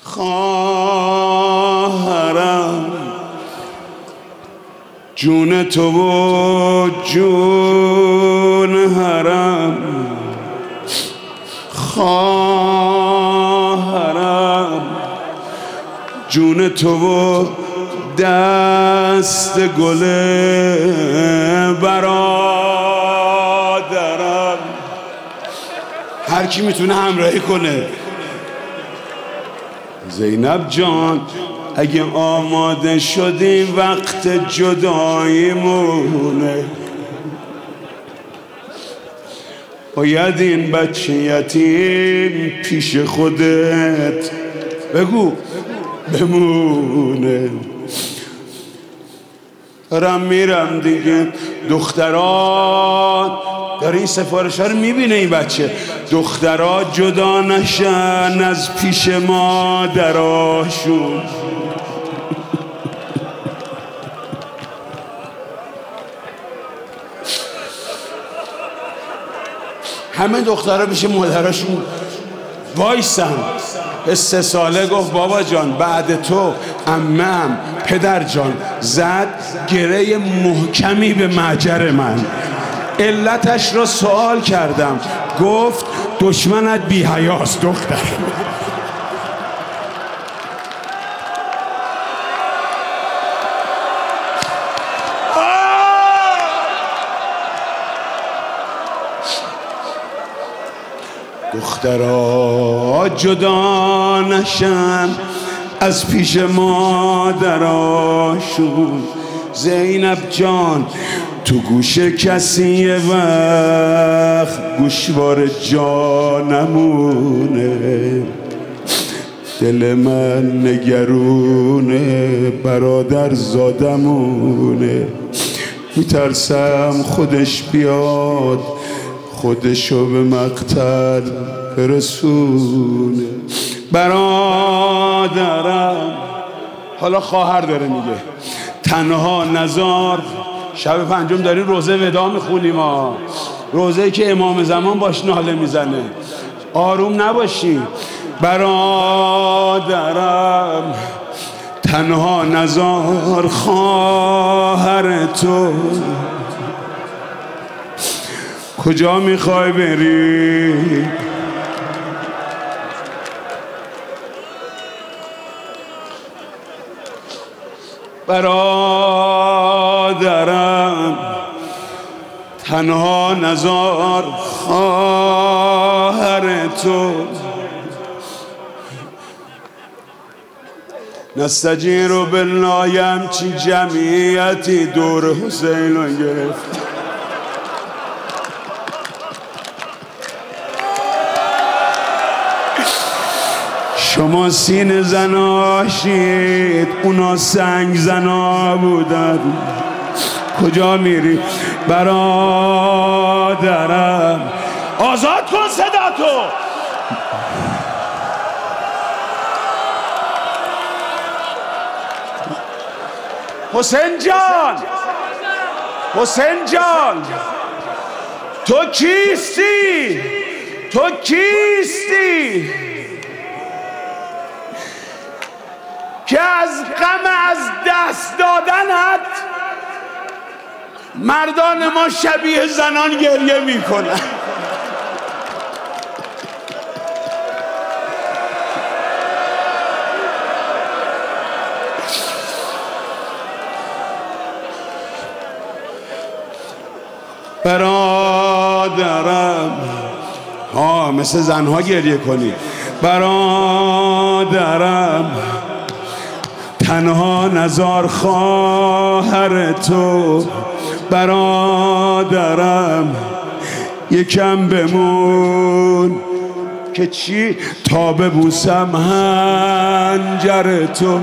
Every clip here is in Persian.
خواهرم، جون تو و جون هرم. خواهرم، جون تو و دست گل برادرم. هر کی میتونه همراهی کنه. زینب جان اگه آماده شدی وقت جداییمونه، باید این بچه یتیم پیش خودت بگو بمونه. دارم میرم دیگه. دختران داره این سفارش ها رو میبینه این بچه. دخترها جدا نشن از پیش مادراشون. همه دخترها پیش مادراشون وایسن. 3 ساله گفت بابا جان بعد تو عمم پدر جان زد گره محکمی به معجر من. علتش را سوال کردم، گفت دشمنت بی حیاست دختر. دخترها جدا نشن از پیش مادراشون. زینب جان تو گوش کسی یه وقت گوشوار جانمونه. دل من نگرونه برادر زادمونه. میترسم خودش بیاد خودشو به مقتل برسونه. برادرم. حالا خواهر داره میگه تنها نزار. شب 5 داریم روزه ودا میخونیم ها. روزه که امام زمان باش ناله میزنه. آروم نباشی. برادرم تنها نزار خواهر تو. کجا میخوای بری؟ برادرم تنها نزار خواهر تو. نستجیر بالله همچی جمعیتی دور حسین رو گرفت. شما سین زناشید اونا سنگ زنا بودن. کجا میری؟ برادرم آزاد کن صدا تو. حسین جان، حسین جان تو کیستی؟ تو کیستی که از غم از دست دادنت مردان ما شبیه زنان گریه میکنن؟ برادرم مثل زنها گریه کنی. برادرم تنها نزار خواهر تو. برادرم یکم بمون که چی تا ببوسم هنجر تو.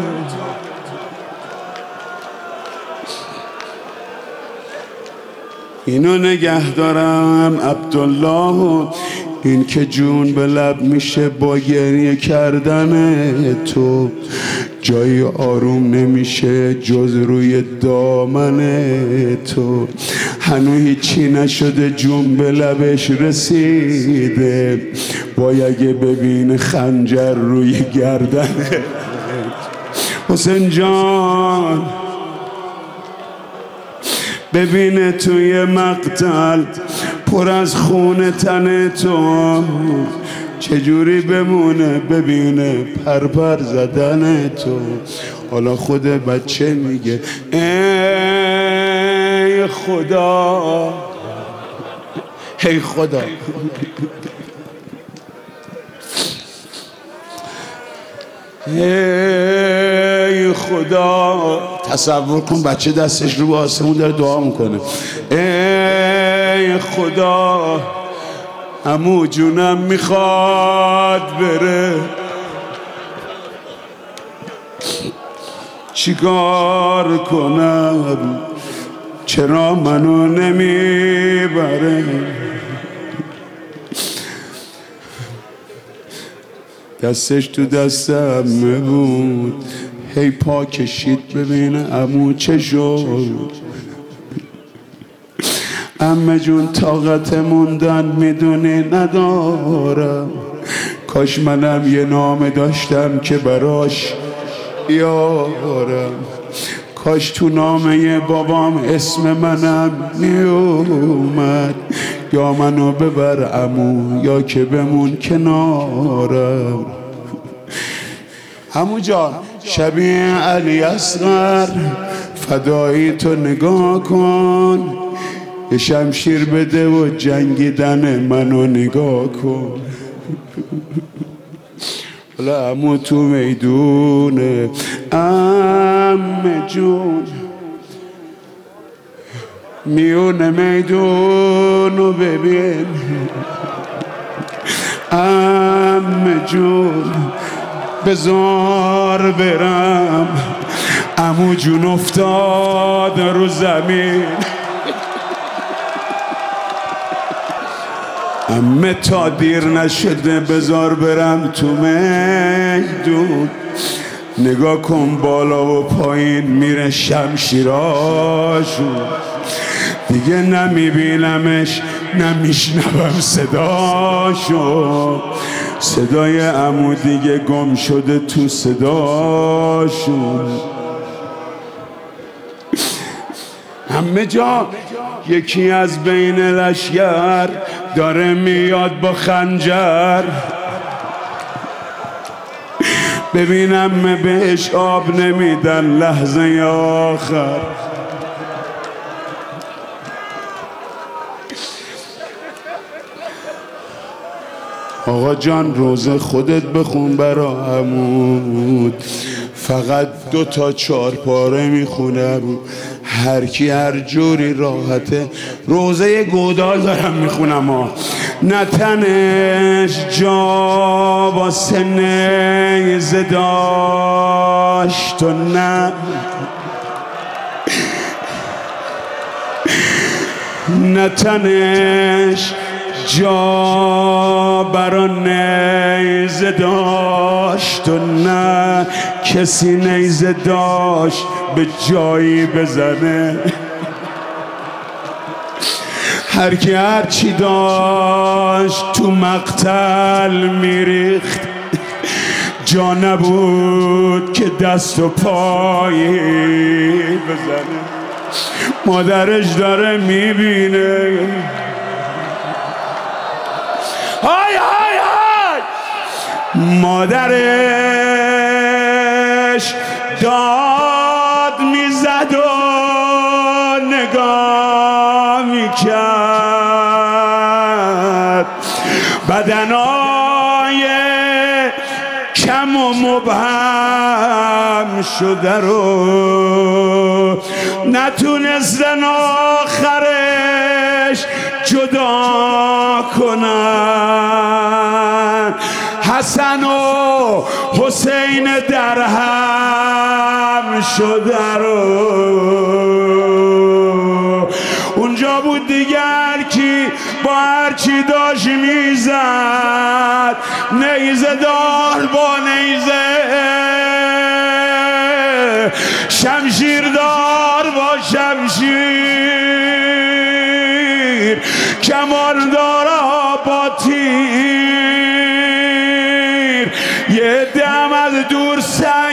اینو نگه دارم عبدالله. این که جون به لب میشه با گریه کردن تو. جای آروم نمیشه جز روی دامن تو. هنو هیچی نشده جون به لبش رسیده وای اگه ببین خنجر روی گردنه حسین جان ببینه توی مقتل پر از خون تن تو چجوری بمونه ببینه پرپر زدن تو حالا خود بچه میگه ای خدا ای خدا ای خدا تصور کن بچه دستش رو به آسمون داره دعا میکنه ای خدا عمو جونم میخواد بره چیکار کنم چرا منو نمیبره دستش تو دستم بود هی پا کشید ببینه عمو چه شد عمه جون طاقت موندن میدونی ندارم کاش منم یه نام داشتم که براش یارم کاش تو نامه بابام اسم منم میومد یا منو ببر عمو یا که بمون کنارم عمو جان شبیه علی اصغر فدایی تو نگاه کن یه شمشیر بده و جنگیدن منو نگاه کن حالا عمو تو میدونه عمه جون میونه میدونو ببین عمه جون بزار برم عمو جون افتاد رو زمین عمه تا دیر نشده بزار برم تو میدون نگاه کن بالا و پایین میره شمشیراشو دیگه نمیبینمش نمیشنوم صداشو صدای عمو دیگه گم شده تو صداشو عمه جان یکی از بین لشگر داره میاد با خنجر ببینم بهش آب نمیدن لحظه آخر آقا جان روزه خودت بخون برا عمود فقط 2 تا 4 پاره میخونم هر کی هر جوری راحته روزه گودال دارم میخونم نه تنش جا واسه نیزه داشت و نه تنش جا برا نیزه داشت و نه کسی نیزه داشت به جایی بزنه هر کی هر چی داشت تو مقتل میریخت جا نبود که دست و پایی بزنه مادرش داره میبینه های های های مادرش داد میزد و نگاه میکرد بدنای کم و مبهم شده رو نتونستن آخرش جدا کنن حسن و حسین در هم شده رو اونجا بود دیگر کی با هر چی داشت میزد نیزه دار با نیزه شمشیر دار با شمشیر کمان دارا با تیر، یه دم از دور سنگ